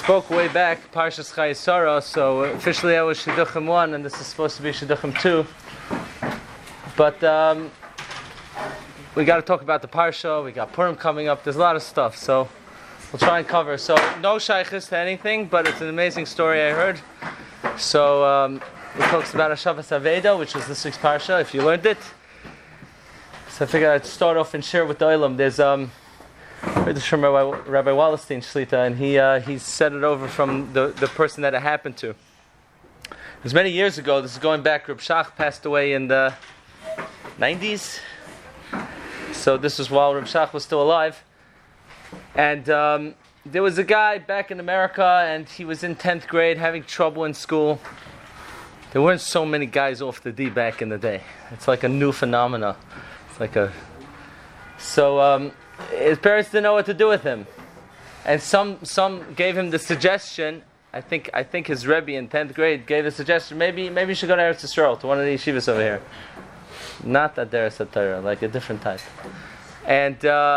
spoke way back, Parshas Chayesara, so officially I was Shidduchim 1 and this is supposed to be Shidduchim 2. But we got to talk about the Parsha, we got Purim coming up, there's a lot of stuff, so we'll try and cover. So no shaykhis to anything, but it's an amazing story I heard. So we talked about Hashavas Aveda, which was this week's Parsha, if you learned it. So I figured I'd start off and share with the Olam. There's heard this from Rabbi Wallerstein Shlita, and he said it over from the person that it happened to. It was many years ago. This is going back. Reb Shach passed away in the 90s. So this was while Reb Shach was still alive. And there was a guy back in America, and he was in 10th grade having trouble in school. There weren't so many guys off the D back in the day. It's like a new phenomena. It's like a... So... his parents didn't know what to do with him, and some gave him the suggestion. I think his Rebbe in 10th grade gave the suggestion. Maybe you should go to Eretz Yisrael, to one of the yeshivas over here, not at Deres HaTorah, like a different type. And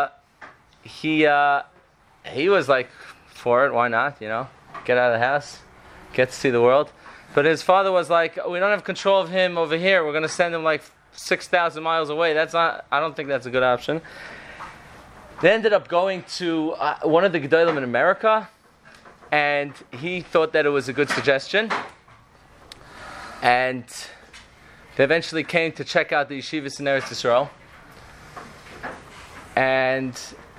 he was like for it. Why not? You know, get out of the house, get to see the world. But his father was like, we don't have control of him over here. We're going to send him like 6,000 miles away. I don't think that's a good option. They ended up going to one of the Gedolim in America, and he thought that it was a good suggestion. And they eventually came to check out the yeshivas in Eretz Yisrael. And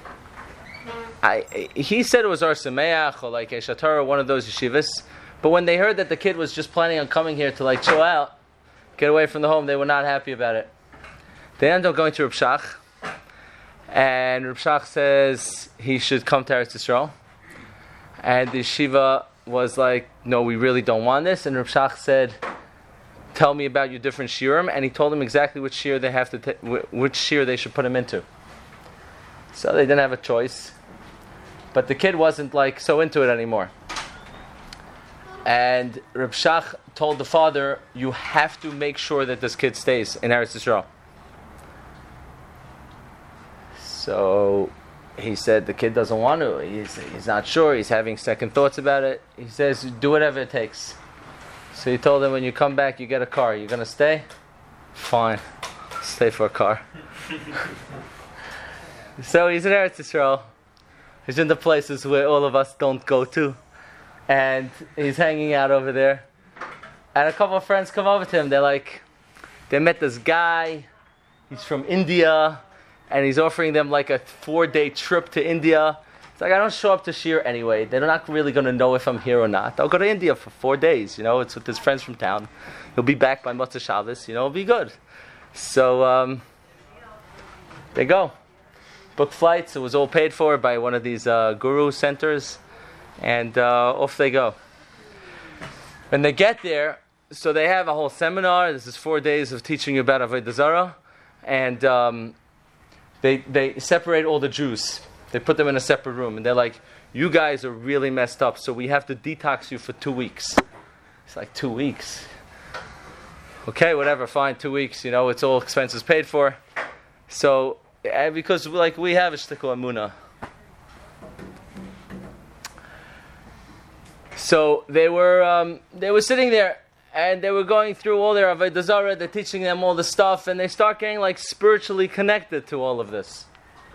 he said it was Or Sameach or like Eish HaTorah, one of those yeshivas. But when they heard that the kid was just planning on coming here to like chill out, get away from the home, they were not happy about it. They ended up going to Reb Shach. And Reb Shach says he should come to Eretz Yisrael. And the yeshiva was like, no, we really don't want this. And Reb Shach said, tell me about your different shiurim. And he told them exactly which shiur they have to which shiur they should put him into. So they didn't have a choice. But the kid wasn't like so into it anymore. And Reb Shach told the father, you have to make sure that this kid stays in Eretz Yisrael. So he said the kid doesn't want to. He's not sure. He's having second thoughts about it. He says, do whatever it takes. So he told him, when you come back, you get a car. You're going to stay? Fine. Stay for a car. So he's in Eretz Yisrael. He's in the places where all of us don't go to. And he's hanging out over there. And a couple of friends come over to him. They met this guy. He's from India. And he's offering them like a 4-day trip to India. It's like, I don't show up to Shir anyway. They're not really going to know if I'm here or not. I'll go to India for 4 days. You know, it's with his friends from town. He'll be back by Motzei Shabbos. You know, it'll be good. So they go. Book flights. It was all paid for by one of these guru centers. And off they go. When they get there, so they have a whole seminar. This is 4 days of teaching you about Avodah Zarah. And... They separate all the Jews. They put them in a separate room. And they're like, you guys are really messed up, so we have to detox you for 2 weeks. It's like, 2 weeks? Okay, whatever, fine, 2 weeks. You know, it's all expenses paid for. So, because like we have a shtickle emunah. So they were sitting there. And they were going through all their Avodah Zarah, they're teaching them all the stuff, and they start getting like spiritually connected to all of this.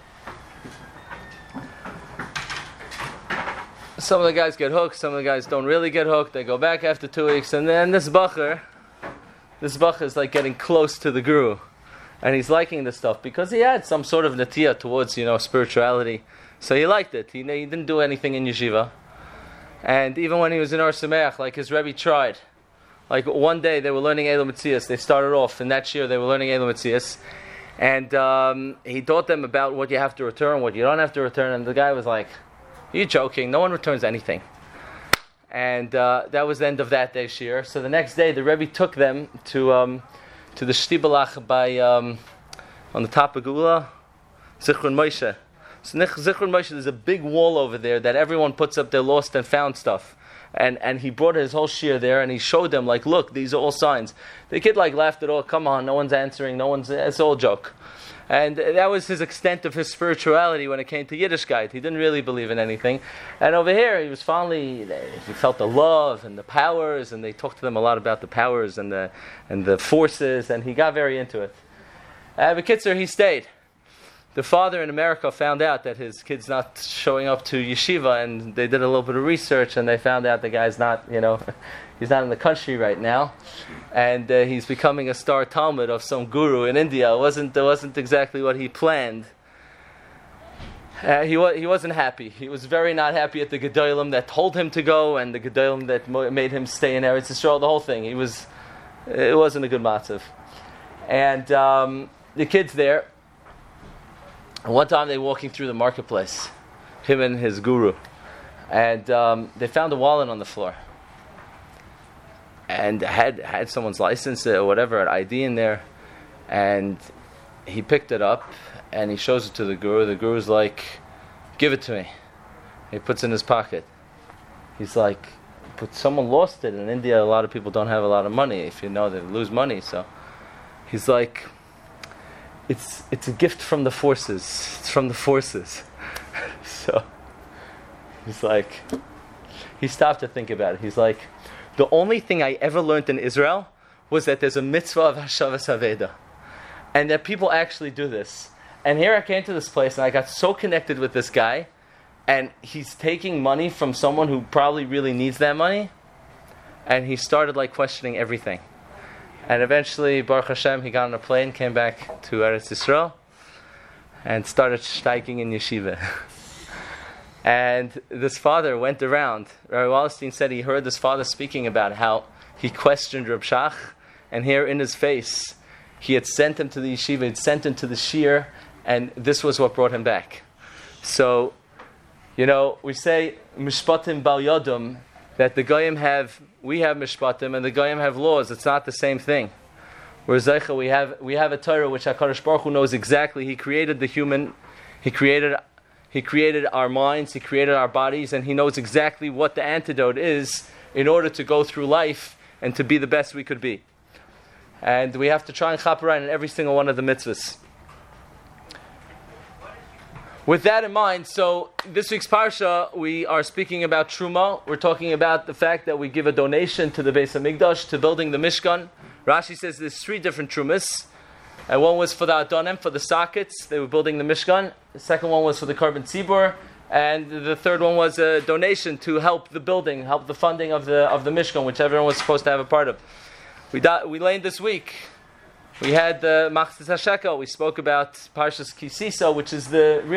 Some of the guys get hooked, some of the guys don't really get hooked, they go back after 2 weeks, and then this bacher is like getting close to the guru. And he's liking this stuff, because he had some sort of natiyah towards, spirituality. So he liked it, he didn't do anything in yeshiva. And even when he was in Or Sameach, like his Rebbe tried. Like one day they were learning Eilo Metzias. They started off in that year they were learning Eilo Metzias, and he taught them about what you have to return, what you don't have to return. And the guy was like, "Are you joking? No one returns anything." And that was the end of that day's shiur. So the next day the Rebbe took them to the Shtibelach by on the top of Gula, Zichron Moshe. So Zichron Moshe, there's a big wall over there that everyone puts up their lost and found stuff. And he brought his whole shiur there, and he showed them, like, look, these are all signs. The kid, like, laughed at all. Come on, no one's answering, it's all a joke. And that was his extent of his spirituality when it came to Yiddishkeit. He didn't really believe in anything. And over here, he felt the love and the powers, and they talked to them a lot about the powers and the forces, and he got very into it. B'kitzur, he stayed. The father in America found out that his kid's not showing up to yeshiva, and they did a little bit of research, and they found out the guy's not, he's not in the country right now, and he's becoming a star Talmud of some guru in India. It wasn't exactly what he planned. He wasn't happy. He was very not happy at the Gedolim that told him to go, and the Gedolim that made him stay in Eretz Yisrael. The whole thing. It wasn't a good matzav. And the kid's there. And one time they were walking through the marketplace, him and his guru, and they found a wallet on the floor, and had someone's license or whatever, an ID in there, and he picked it up and he shows it to the guru. The guru's like, "Give it to me." He puts it in his pocket. He's like, "But someone lost it. In India, a lot of people don't have a lot of money. If you know, they lose money." So he's like, It's a gift from the forces. It's from the forces. So he's like, he stopped to think about it. He's like, the only thing I ever learned in Israel was that there's a mitzvah of Hashavas Haveda, and that people actually do this. And here I came to this place, and I got so connected with this guy, and he's taking money from someone who probably really needs that money, and he started questioning everything. And eventually, Baruch Hashem, he got on a plane, came back to Eretz Yisrael, and started steiking in yeshiva. And this father went around. Rabbi Wallerstein said he heard this father speaking about how he questioned Reb Shach, and here in his face, he had sent him to the yeshiva, he'd sent him to the shir, and this was what brought him back. So, we say, Mishpatim Bal Yodom, that the Goyim we have Mishpatim, and the Goyim have laws. It's not the same thing. Whereas Zeicha, we have a Torah which HaKadosh Baruch Hu knows exactly. He created the human, He created our minds, He created our bodies, and He knows exactly what the antidote is in order to go through life and to be the best we could be. And we have to try and chaperine in every single one of the mitzvahs. With that in mind, so this week's parsha, we are speaking about Truma. We're talking about the fact that we give a donation to the Beis HaMikdash, to building the Mishkan. Rashi says there's 3 different Trumas. And one was for the Adonim, for the sockets. They were building the Mishkan. The second one was for the Korban Tzibur. And the third one was a donation to help the building, help the funding of the Mishkan, which everyone was supposed to have a part of. We learned this week. We had the Machzis HaShekel. We spoke about Parshas Kisisa, which is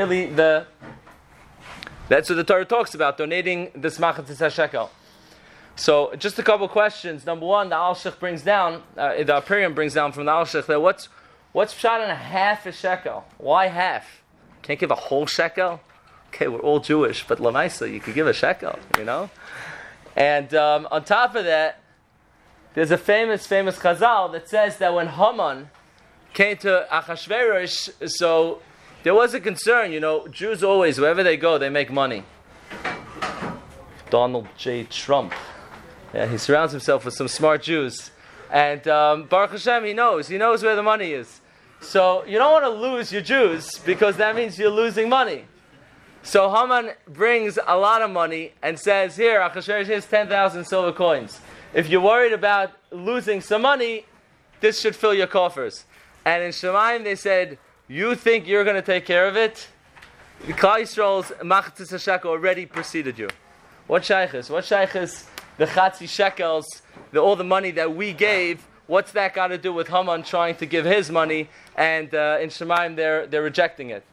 that's what the Torah talks about, donating this Machzis HaShekel. So, just a couple questions. Number one, the Alshich brings down, the Apirium brings down from the Alshich that what's pshat in a half a shekel? Why half? Can't give a whole shekel? Okay, we're all Jewish, but Lamaisa, you could give a shekel, And on top of that, there's a famous Chazal that says that when Haman came to Achashverosh, so there was a concern, Jews always, wherever they go, they make money. Donald J. Trump. Yeah, he surrounds himself with some smart Jews. And Baruch Hashem, he knows where the money is. So you don't want to lose your Jews, because that means you're losing money. So Haman brings a lot of money and says, here, Achashverosh, here's 10,000 silver coins. If you're worried about losing some money, this should fill your coffers. And in Shemaim they said, you think you're going to take care of it? Klal Yisrael's Machzis HaShekel already preceded you. What shaykhis? The Chatzi Shekels, all the money that we gave, what's that got to do with Haman trying to give his money? And in Shemaim they're rejecting it.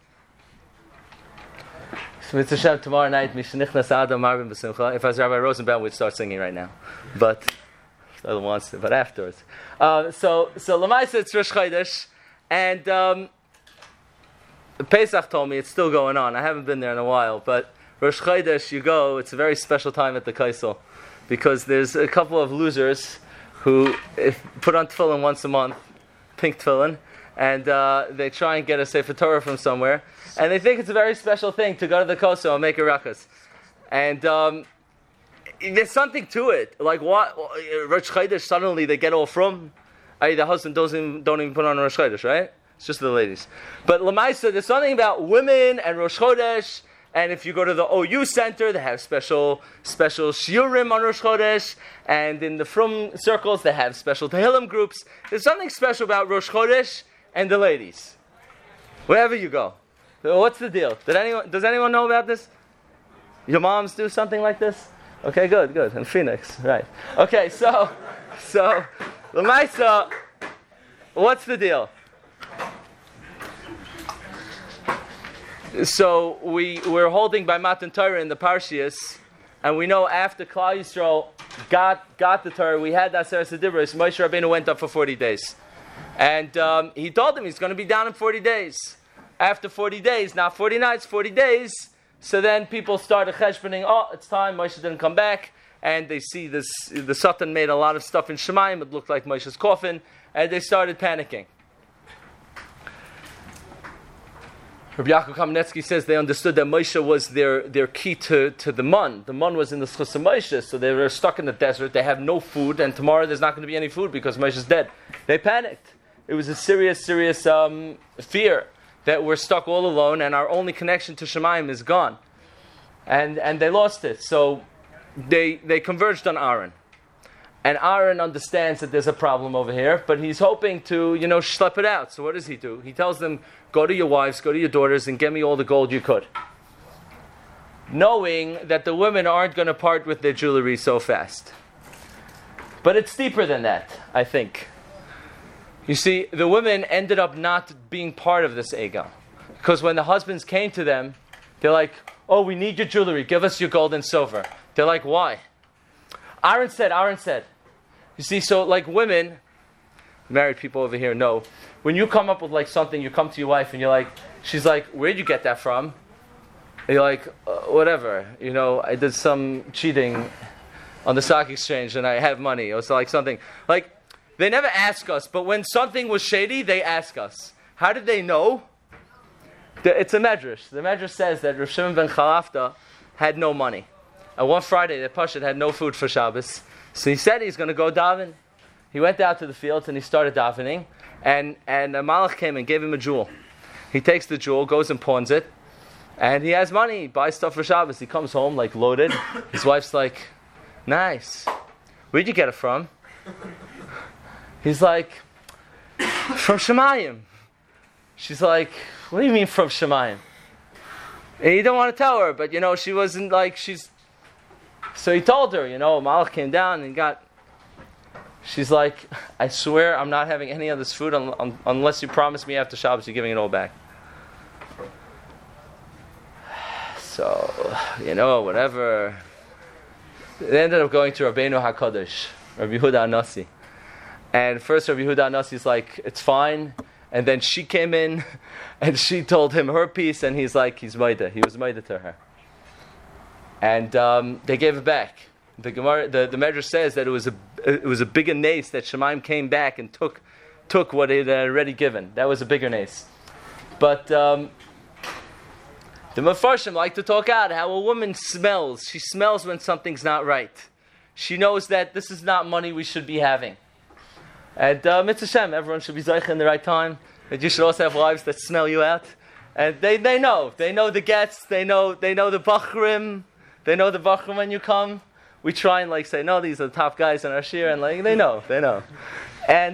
Mitzvah Shem, tomorrow night, Mishnichnas Adam Marvin B'Simcha. If I was Rabbi Rosenbaum, we'd start singing right now. But if the other wants to, but afterwards. So Lamaisa, it's Rosh Chodesh, and Pesach told me it's still going on. I haven't been there in a while, but Rosh Chodesh, you go, it's a very special time at the Kaisel, because there's a couple of losers who put on tefillin once a month, pink tefillin, and they try and get a Sefer Torah from somewhere, and they think it's a very special thing to go to the Koso and make a rachas. And there's something to it. Like what? Rosh Chodesh, suddenly they get all from. The husband don't even put on Rosh Chodesh, right? It's just the ladies. But Lamaisa, there's something about women and Rosh Chodesh. And if you go to the OU Center, they have special shiurim on Rosh Chodesh. And in the Frum circles, they have special Tehillim groups. There's something special about Rosh Chodesh and the ladies. Wherever you go. So what's the deal? Does anyone know about this? Your moms do something like this? Okay, good. In Phoenix, right. Okay, so Lamaisa, what's the deal? So we're holding by Matan Torah in the Parshias, and we know after Klal Yisrael got the Torah, we had the Aseret Dibros. Moshe Rabbeinu went up for 40 days, and he told them he's going to be down in 40 days. After 40 days, not 40 nights, 40 days. So then people started cheshboning. Oh, it's time. Moshe didn't come back, and they see this. The Satan made a lot of stuff in Shemayim. It looked like Moshe's coffin, and they started panicking. Rabbi Yaakov Kamenetsky says they understood that Moshe was their key to the mun. The mun was in the Schus of Moshe, so they were stuck in the desert. They have no food, and tomorrow there's not going to be any food because Moshe's dead. They panicked. It was a serious fear that we're stuck all alone, and our only connection to Shemayim is gone. And they lost it. So they converged on Aaron. And Aaron understands that there's a problem over here, but he's hoping to, schlep it out. So what does he do? He tells them, go to your wives, go to your daughters, and get me all the gold you could. Knowing that the women aren't going to part with their jewelry so fast. But it's deeper than that, I think. You see, the women ended up not being part of this Egel. Because when the husbands came to them, they're like, oh, we need your jewelry, give us your gold and silver. They're like, why? Aaron said. You see, so like women, married people over here know, when you come up with like something, you come to your wife and you're like, she's like, where'd you get that from? And you're like, whatever, I did some cheating on the stock exchange and I have money. It was like something, like, they never ask us, but when something was shady, they ask us. How did they know? It's a medrash. The medrash says that Rav Shimon ben Chalafta had no money. And one Friday, the Pashut had no food for Shabbos. So he said he's going to go daven. He went out to the fields and he started davening. And a malach came and gave him a jewel. He takes the jewel, goes and pawns it. And he has money, buys stuff for Shabbos. He comes home like loaded. His wife's like, nice. Where'd you get it from? He's like, from Shemayim. She's like, what do you mean from Shemayim? And he don't want to tell her, but she wasn't like, so he told her, Malach came down and she's like, I swear I'm not having any of this food unless you promise me after Shabbos you're giving it all back. So, whatever. They ended up going to Rabbeinu HaKadosh, Rabbi Yehuda Anasi. And first Rabbi Yehuda Anasi's like, it's fine. And then she came in and she told him her piece and he's like, he's Maida. He was Maida to her. And they gave it back. The Gemara, the Medrash says that it was a bigger nace that Shemaim came back and took what it had already given. That was a bigger nace. But the Mefarshim like to talk out how a woman smells. She smells when something's not right. She knows that this is not money we should be having. And Mitzvah Shem, everyone should be Zaycha in the right time. And you should also have wives that smell you out. And they know. They know the gets. They know the Bachrim. They know the Bachrim when you come. We try and say, no, these are the top guys in our shir. And they know. And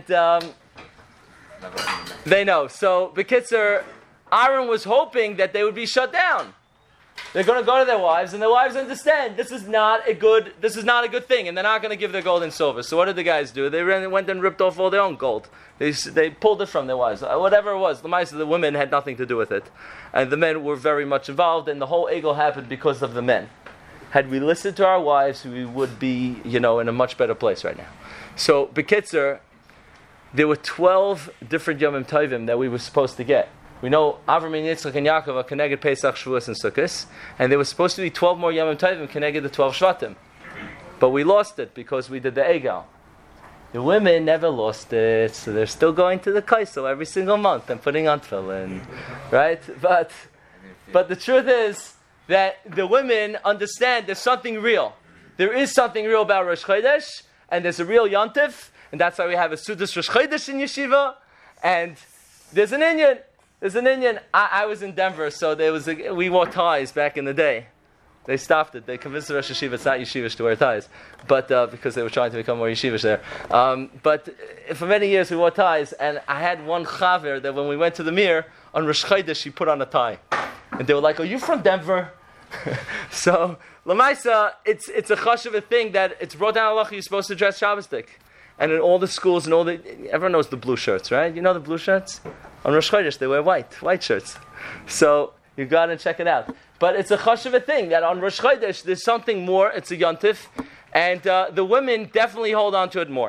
they know. So, B'kitzur, Aaron was hoping that they would be shut down. They're going to go to their wives, and their wives understand this is not a good thing, and they're not going to give their gold and silver. So what did the guys do? They went and ripped off all their own gold. They pulled it from their wives. Whatever it was, the women had nothing to do with it, and the men were very much involved. And the whole egel happened because of the men. Had we listened to our wives, we would be, in a much better place right now. So, B'kitzur, there were 12 different Yomim Tovim that we were supposed to get. We know Avram and Yitzchak and Yaakov are connected Pesach, Shavuos, and Sukkot, and there was supposed to be 12 more Yomim Tovim connected the 12 Shvatim. But we lost it because we did the Egel. The women never lost it, so they're still going to the Kaisel every single month and putting on tefillin, right? But the truth is that the women understand there's something real. There is something real about Rosh Chodesh, and there's a real Yontif, and that's why we have a Sudas Rosh Chodesh in Yeshiva, and There's an Indian. I was in Denver, so we wore ties back in the day. They stopped it. They convinced the Rosh Yeshiva it's not yeshivish to wear ties, but because they were trying to become more yeshivish there. But for many years we wore ties, and I had one chaver that when we went to the mir on Rosh Chodesh, she put on a tie, and they were like, "Are you from Denver?" So Lamaisa, it's a chashuv thing that it's brought down halacha. You're supposed to dress Shabbosdik, and in all the schools and everyone knows the blue shirts, right? You know the blue shirts. On Rosh Chodesh they wear white shirts. So you got to check it out. But it's a chashuv thing that on Rosh Chodesh there's something more. It's a yontif, and the women definitely hold on to it more.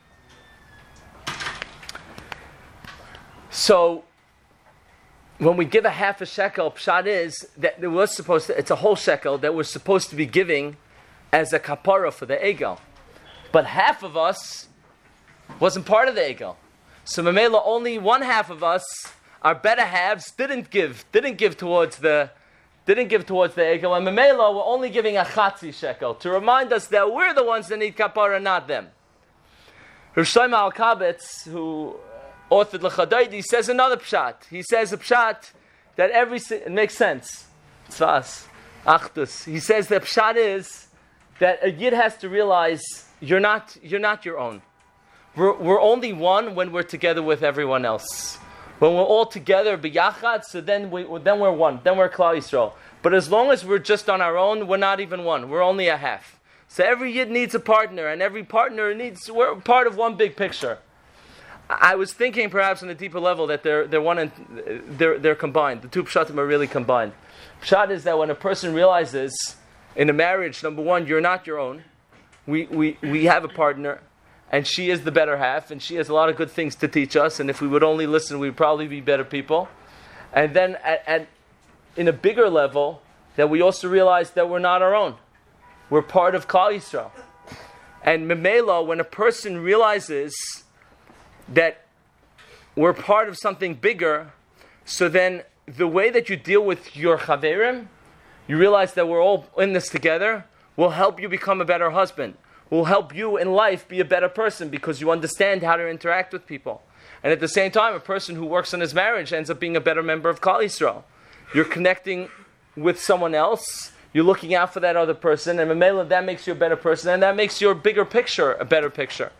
So when we give a half a shekel, pshat is that it's a whole shekel that we're supposed to be giving as a kapara for the egel. But half of us wasn't part of the egel. So Mamela, only one half of us, our better halves, didn't give towards the egel. And Mamela, we're only giving a chatzi shekel to remind us that we're the ones that need kapara, not them. Rosh Shlomo Alkabetz, who authored L'Chadaydi, says another pshat. He says a pshat that it makes sense. Tzvas, Achdus. He says the pshat is that a yid has to realize you're not your own. We're only one when we're together with everyone else. When we're all together biyachad, so then we're one. Then we're Klal Yisrael. But as long as we're just on our own, we're not even one. We're only a half. So every yid needs a partner, and every partner we're part of one big picture. I was thinking perhaps on a deeper level that they're combined. The two pshatim are really combined. Pshat is that when a person realizes in a marriage, number one, you're not your own. We have a partner, and she is the better half, and she has a lot of good things to teach us, and if we would only listen, we'd probably be better people. And then in a bigger level, that we also realize that we're not our own. We're part of Klal Yisrael. And Memela, when a person realizes that we're part of something bigger, so then the way that you deal with your chaverim, you realize that we're all in this together, will help you become a better husband, will help you in life be a better person because you understand how to interact with people. And at the same time, a person who works on his marriage ends up being a better member of Klal Yisrael. You're connecting with someone else, you're looking out for that other person, and Mamela, that makes you a better person, and that makes your bigger picture a better picture.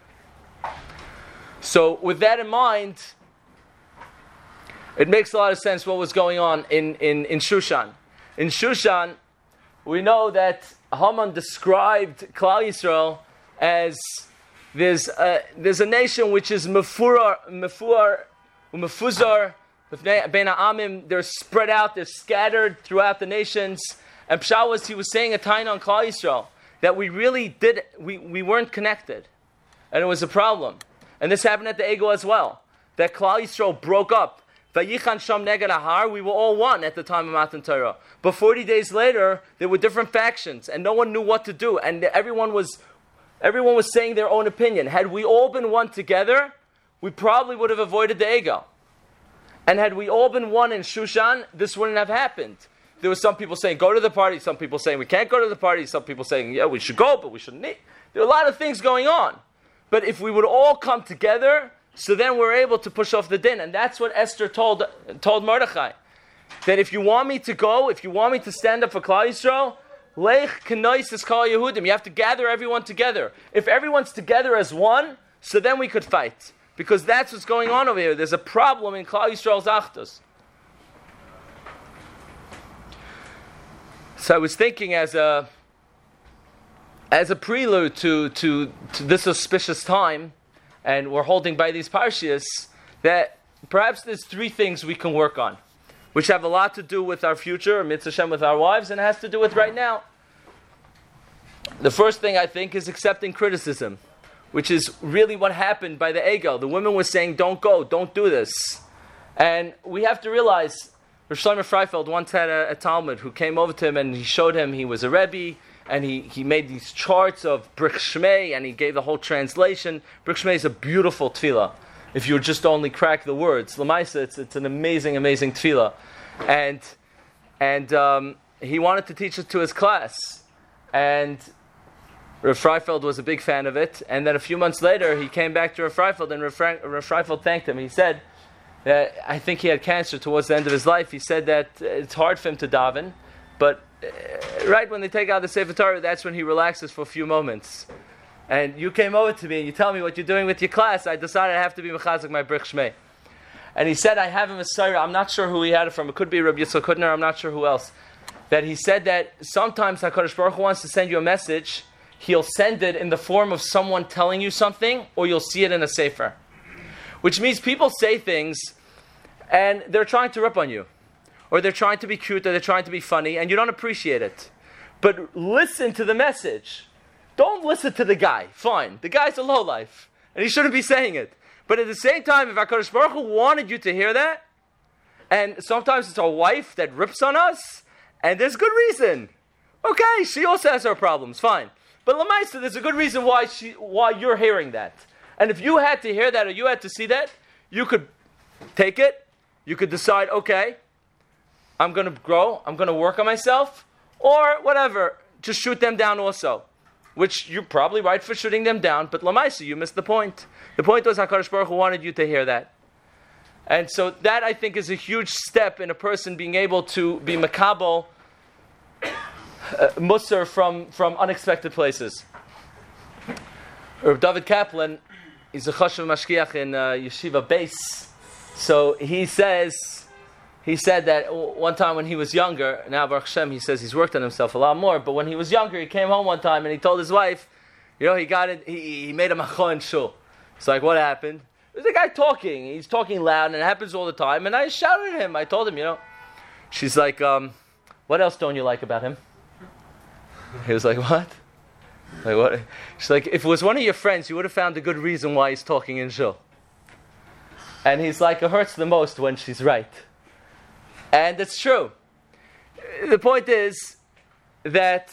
So with that in mind, it makes a lot of sense what was going on in Shushan. In Shushan, we know that Haman described Klal Yisrael as there's a nation which is mefuzar, bein ha'amim. They're spread out, they're scattered throughout the nations. And Pshat he was saying a taina on Klal Yisrael that we weren't connected, and it was a problem. And this happened at the Ego as well. That Klal Yisrael broke up. Vayichan Sham Neged Ahar, we were all one at the time of Matan Torah. But 40 days later, there were different factions, and no one knew what to do. And everyone was saying their own opinion. Had we all been one together, we probably would have avoided the Ego. And had we all been one in Shushan, this wouldn't have happened. There were some people saying, go to the party. Some people saying, we can't go to the party. Some people saying, yeah, we should go, but we shouldn't eat. There were a lot of things going on. But if we would all come together, so then we're able to push off the din. And that's what Esther told Mordechai. That if you want me to go, if you want me to stand up for Klal Yisrael, Lech Kenois Iskal Yehudim. You have to gather everyone together. If everyone's together as one, so then we could fight. Because that's what's going on over here. There's a problem in Klal Yisrael's Achdus. So I was thinking as a prelude to this auspicious time, and we're holding by these parshias, that perhaps there's three things we can work on, which have a lot to do with our future, Mitzvah Hashem, with our wives, and it has to do with right now. The first thing I think is accepting criticism, which is really what happened by the Egel. The women were saying, don't go, don't do this. And we have to realize, Rosh Shlomo Freifeld once had a Talmud who came over to him and he showed him he was a Rebbe, and he made these charts of Brik Shmei, and he gave the whole translation. Brik Shmei is a beautiful tefillah. If you just only crack the words, Lamaisa, it's an amazing, amazing tefillah. And he wanted to teach it to his class. And Rav Freifeld was a big fan of it. And then a few months later, he came back to Rav Freifeld, and Rav Freifeld thanked him. He said I think he had cancer towards the end of his life. He said that it's hard for him to daven, but right when they take out the Sefer Torah, that's when he relaxes for a few moments. And you came over to me and you tell me what you're doing with your class. I decided I have to be mechazik my brich shmei. And he said, I have a Messiah. I'm not sure who he had it from. It could be Rabbi Yitzchak Hutner. I'm not sure who else. That he said that sometimes HaKadosh Baruch Hu wants to send you a message. He'll send it in the form of someone telling you something, or you'll see it in a sefer. Which means people say things and they're trying to rip on you. Or they're trying to be cute, or they're trying to be funny, and you don't appreciate it. But listen to the message. Don't listen to the guy. Fine. The guy's a lowlife, and he shouldn't be saying it. But at the same time, if HaKadosh Baruch Hu wanted you to hear that, and sometimes it's our wife that rips on us, and there's good reason. Okay, she also has her problems. Fine. But Lamaisa, there's a good reason why you're hearing that. And if you had to hear that, or you had to see that, you could take it. You could decide, okay, I'm going to grow, I'm going to work on myself, or whatever, just shoot them down also. Which you're probably right for shooting them down, but Lamaisa, you missed the point. The point was HaKadosh Baruch Hu wanted you to hear that. And so that, I think, is a huge step in a person being able to be makabel, musar from unexpected places. Reb David Kaplan, he's a chashuv mashkiach in Yeshiva Beis. So he said that one time when he was younger, now Baruch Hashem, he says he's worked on himself a lot more, but when he was younger, he came home one time and he told his wife, he made a machon in shul. It's like, what happened? There's a guy talking, he's talking loud, and it happens all the time, and I shouted at him, I told him, she's like, what else don't you like about him? He was like, what? Like, what? She's like, if it was one of your friends, you would have found a good reason why he's talking in shul. And he's like, it hurts the most when she's right. And it's true. The point is that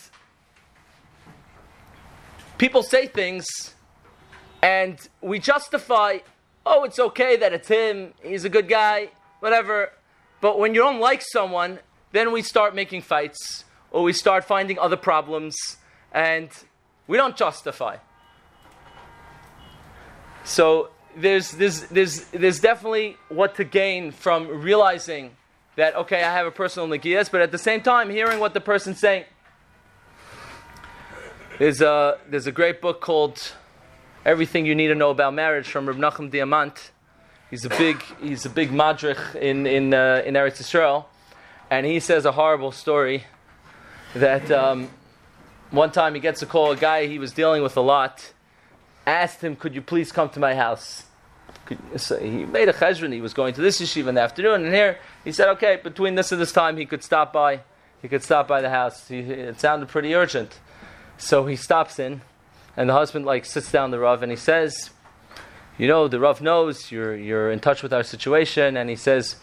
people say things and we justify, it's okay that it's him, he's a good guy, whatever. But when you don't like someone, then we start making fights or we start finding other problems and we don't justify. So there's definitely what to gain from realizing that, okay, I have a personal nagiyas, but at the same time, hearing what the person's saying. There's a great book called Everything You Need to Know About Marriage from Reb Nachum Diamant. He's a big madrich in Eretz Yisrael, and he says a horrible story that one time he gets a call, a guy he was dealing with a lot, asked him, could you please come to my house? So he made a cheshbon, he was going to this yeshiva in the afternoon, and here he said, okay, between this and this time he could stop by the house. It sounded pretty urgent. So he stops in, and the husband sits down the Rav, and he says, the Rav knows you're in touch with our situation, and he says,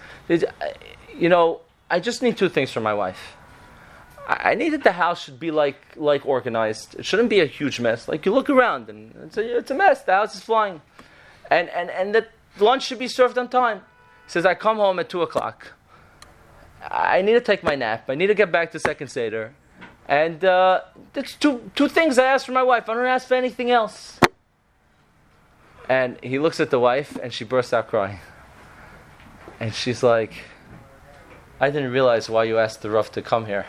I just need two things from my wife. I need that the house should be like organized. It shouldn't be a huge mess. Like you look around and it's a mess. The house is flying. And the lunch should be served on time. He says, I come home at 2:00. I need to take my nap. I need to get back to Second Seder. And that's two things I asked for my wife. I don't ask for anything else. And he looks at the wife and she bursts out crying. And she's like, I didn't realize why you asked the Rav to come here.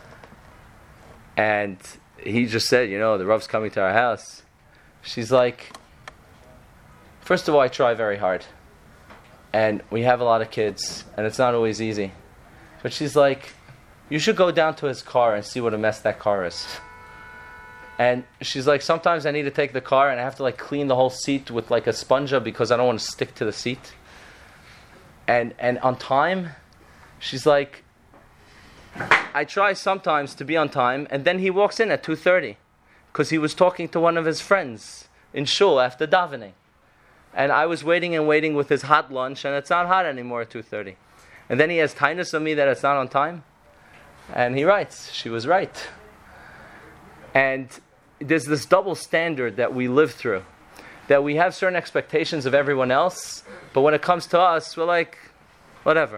And he just said, the Rav's coming to our house. She's like, first of all, I try very hard. And we have a lot of kids, and it's not always easy. But she's like, you should go down to his car and see what a mess that car is. And she's like, sometimes I need to take the car and I have to clean the whole seat with a sponge because I don't want to stick to the seat. And on time, she's like, I try sometimes to be on time, and then he walks in at 2:30 because he was talking to one of his friends in shul after davening. And I was waiting with his hot lunch, and it's not hot anymore at 2:30. And then he has tinus on me that it's not on time. And he writes, she was right. And there's this double standard that we live through. That we have certain expectations of everyone else, but when it comes to us, we're like, whatever.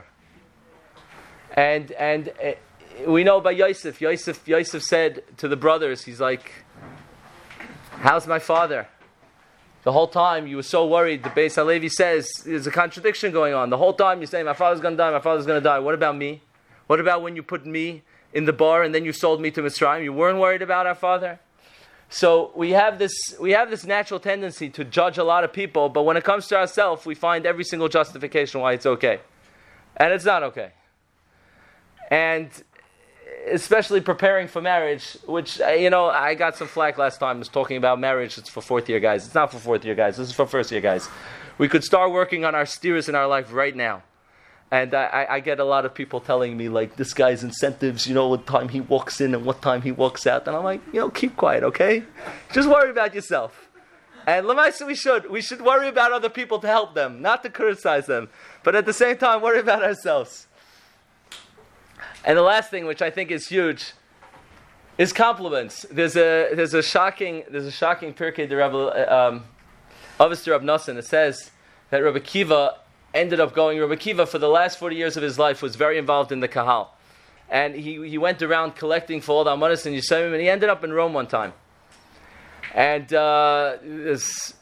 And we know by Yosef. Yosef said to the brothers, he's like, how's my father? The whole time you were so worried. The Beis Halevi says there's a contradiction going on. The whole time you're saying, my father's going to die, my father's going to die. What about me? What about when you put me in the bar and then you sold me to Mitzrayim? You weren't worried about our father? So we have this natural tendency to judge a lot of people, but when it comes to ourselves, we find every single justification why it's okay. And it's not okay. And especially preparing for marriage, which, I got some flack last time. I was talking about marriage. It's for fourth year guys. It's not for fourth year guys. This is for first year guys. We could start working on our steers in our life right now. And I get a lot of people telling me, like, this guy's incentives, what time he walks in and what time he walks out. And I'm like, keep quiet, okay? Just worry about yourself. And Lamaisa, we should worry about other people to help them, not to criticize them. But at the same time, worry about ourselves. And the last thing, which I think is huge, is compliments. There's a shocking Pirkei de Rabbi Avos Rav Nosson. It says that Rabbi Kiva ended up going. Rabbi Kiva, for the last 40 years of his life, was very involved in the Kahal, and he went around collecting for all the Amanis and Yisayim, and he ended up in Rome one time. And this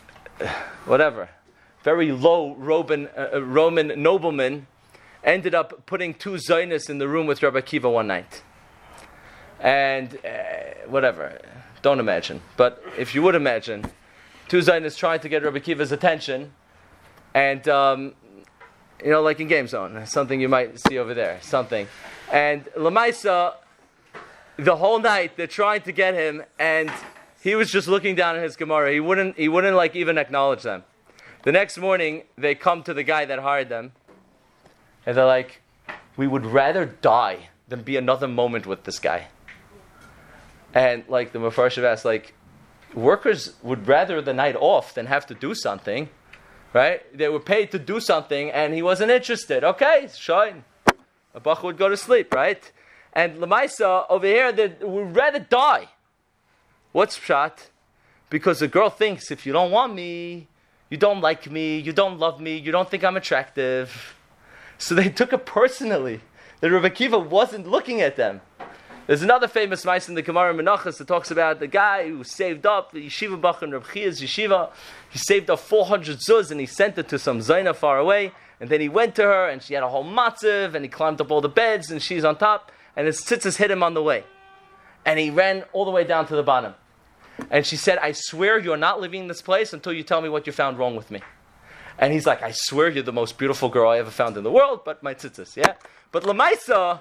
very low Roman nobleman ended up putting two Zionists in the room with Rabbi Kiva one night. And don't imagine. But if you would imagine, two Zionists trying to get Rabbi Kiva's attention, and, like in Game Zone, something you might see over there, something. And Lamaisa, the whole night, they're trying to get him, and he was just looking down at his Gemara. He wouldn't even acknowledge them. The next morning, they come to the guy that hired them, and they're like, we would rather die than be another moment with this guy. And the Mefarshim asked, workers would rather the night off than have to do something, right? They were paid to do something, and he wasn't interested. Okay, shine. A bach would go to sleep, right? And Lamaisa, over here, they would rather die. What's pshat? Because the girl thinks, if you don't want me, you don't like me, you don't love me, you don't think I'm attractive. So they took it personally that Rabbi Kiva wasn't looking at them. There's another famous mice in the Gemara Menachos that talks about the guy who saved up the yeshiva bach in Reb Chia's yeshiva. He saved up 400 zuz and he sent it to some zayna far away. And then he went to her and she had a whole matziv and he climbed up all the beds and she's on top. And his tzitzis hit him on the way. And he ran all the way down to the bottom. And she said, I swear you're not leaving this place until you tell me what you found wrong with me. And he's like, I swear you're the most beautiful girl I ever found in the world, but my tzitzis, yeah? But Lamaisa,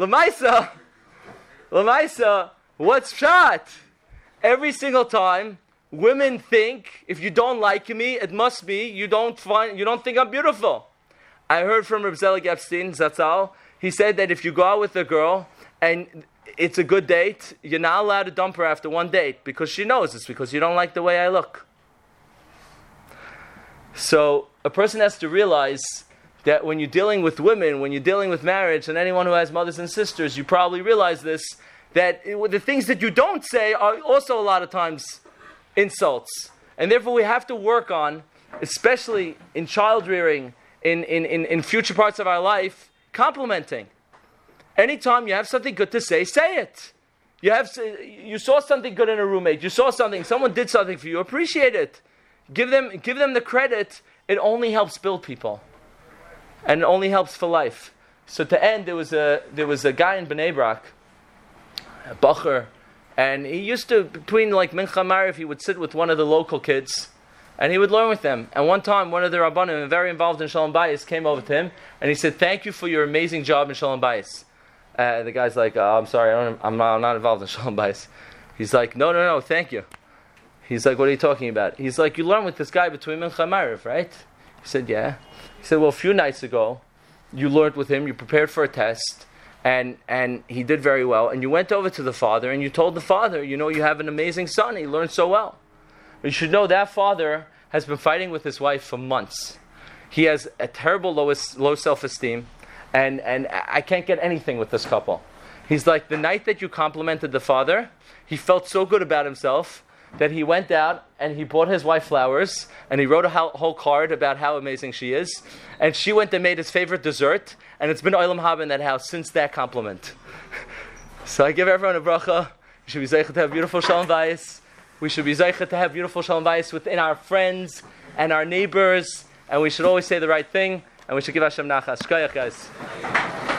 what's pshat? Every single time, women think, if you don't like me, it must be you don't think I'm beautiful. I heard from Reb Zelig Epstein, Zatzal, he said that if you go out with a girl and it's a good date, you're not allowed to dump her after one date because she knows it's because you don't like the way I look. So a person has to realize that when you're dealing with women, when you're dealing with marriage, and anyone who has mothers and sisters, you probably realize this, that the things that you don't say are also a lot of times insults. And therefore we have to work on, especially in child rearing, in future parts of our life, complimenting. Anytime you have something good to say it. You saw something good in a roommate, you saw something, someone did something for you, appreciate it. Give them the credit. It only helps build people. And it only helps for life. So to end, there was a guy in Bnei Brak, a bacher, and he used to, between Mincha and Mariv, he would sit with one of the local kids, and he would learn with them. And one time, one of the Rabbanim, very involved in Shalom Bayis, came over to him, and he said, thank you for your amazing job in Shalom Bayis. The guy's like, I'm sorry, I'm not involved in Shalom Bayis. He's like, no, thank you. He's like, what are you talking about? He's like, you learn with this guy between Mincha and Mariv, right? He said, yeah. He said, well, a few nights ago, you learned with him, you prepared for a test, and he did very well, and you went over to the father, and you told the father, you have an amazing son, he learned so well. You should know that father has been fighting with his wife for months. He has a terrible low self-esteem, and I can't get anything with this couple. He's like, the night that you complimented the father, he felt so good about himself, that he went out and he bought his wife flowers and he wrote a whole card about how amazing she is. And she went and made his favorite dessert. And it's been Olam Haba in that house since that compliment. So I give everyone a bracha. You should be zeicha to have beautiful Shalom Bayis We should be zeicha to have beautiful shalom bayis within our friends and our neighbors, and we should always say the right thing, and we should give Hashem nachas. Shkoyach, guys.